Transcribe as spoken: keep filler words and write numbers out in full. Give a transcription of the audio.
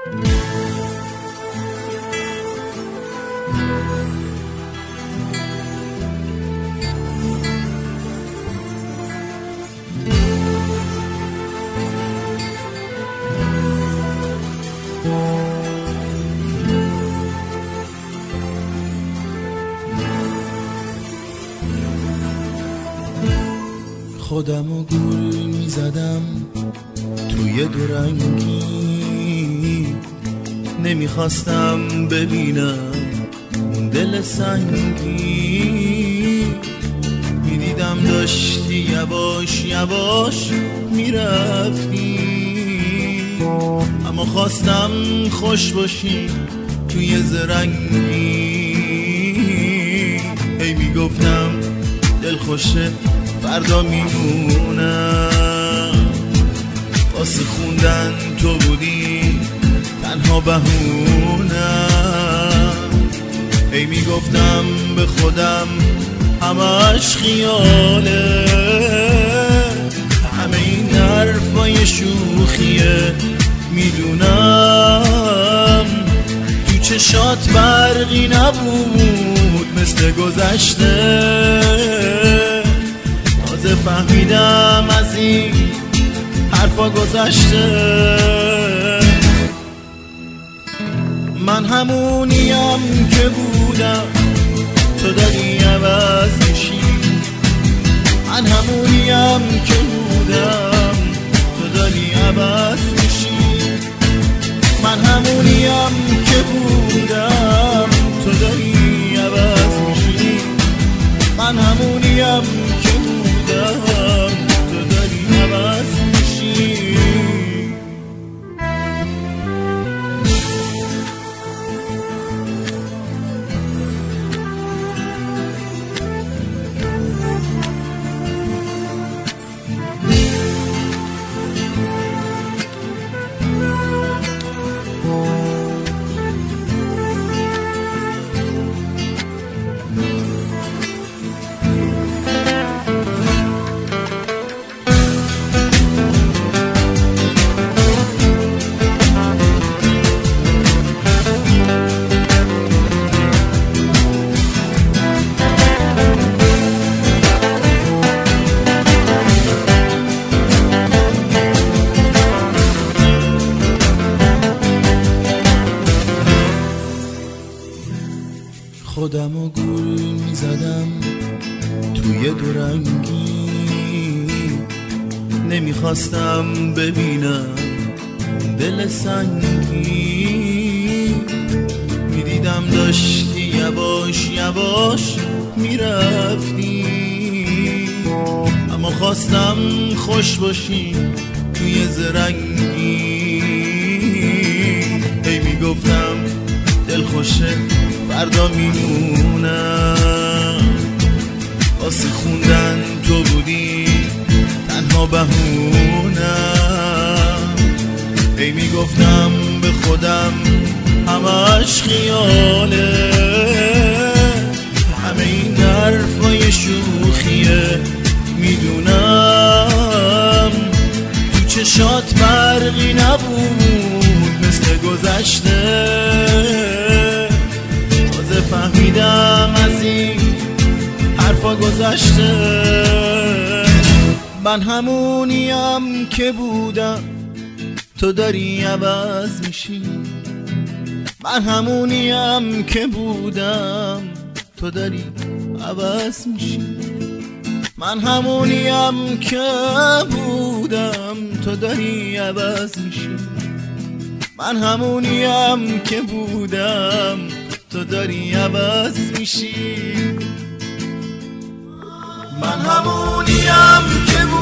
خودمو گول میزدم توی دورنگی، نمیخواستم ببینم اون دل سنگی. میدیدم داشتی یواش یواش میرفتی، اما خواستم خوش باشی توی زرنگی. هی میگفتم دل خوشه فردا میمونم، واسه خوندن تو بودی تنها بهونم. هی میگفتم به خودم همش خیاله، همه این حرفای شوخیه. میدونم تو چشات برقی نبود مثل گذشته، فهمیدم از این حرفا گذشته. من همونیم که بودم تو داری عوض میشی، من همونیم که بودم تو داری عوض میشی، من همونیم که بودم تو داری عوض میشی، من همونیم که تو داری عوض میشی. خودمو گول میزدم توی دورنگی، نمیخواستم ببینم دل سنگی. میدیدم داشتی یواش یواش میرفتی، اما خواستم خوش باشی توی زرنگی. هی میگفتم دل خوشه فردا میمونم، واسه خوندن تو بودی تنها بهونم. هی میگفتم به خودم همش خیاله، همه این حرفای شوخیه. میدونم تو چشات برقی نبود مثل گذشته، فهمیدم از این حرفا گذشته. من همونیم که بودم تو داری عوض میشی، من همونیم که بودم تو داری عوض میشی، من همونیم که بودم تو داری عوض میشی، من همونیم که بودم تو داری عوض میشی، من همونیم که